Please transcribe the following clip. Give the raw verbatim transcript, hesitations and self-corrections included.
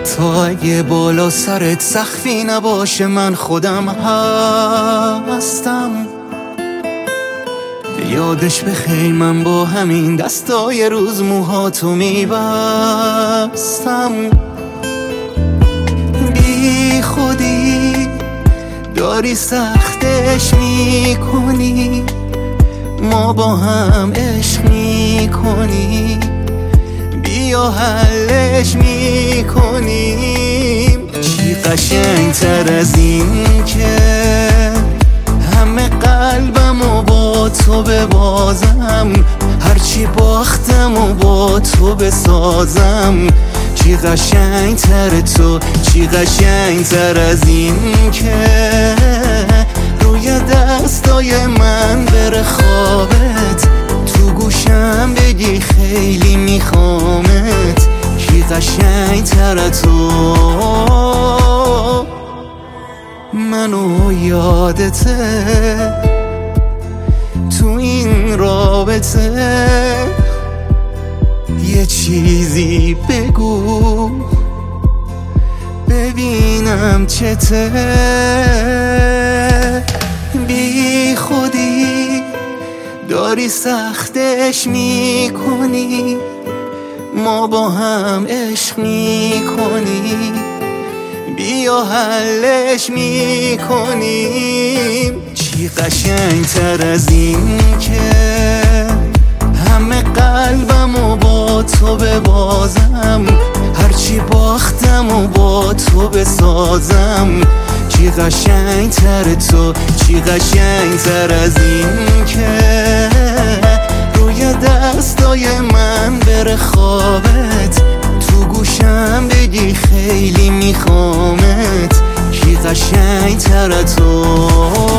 حتی اگه بالا سرت سخفی نباشه من خودم هستم. یادش بخیر من با همین دستای روز موهاتو میبستم. بی خودی داری سختش میکنی، ما با هم عشق میکنی، بیا حلش میکنیم. چی قشنگ تر از این که همه قلبمو با تو ببازم، هرچی باختم و با تو بسازم. چی قشنگ تر تو، چی قشنگ تر از این که روی دستای من بره خوابت، تو گوشم بگی خیلی میخوامت. کی قشنگ تر تو، منو یادته تو این رابطه. یه چیزی بگو ببینم چته. بی خودی داری سختش میکنی، ما با هم عشق میکنی، بیا حلش میکنیم. چی قشنگ تر از این که همه قلبمو با تو ببازم، هرچی باختم و با تو بسازم. چی قشنگ تر تو، چی قشنگ تر از این که روی دستای من بره خوابت، تو گوشم بگی خیلی میخوامت. کی قشنگ تر تو.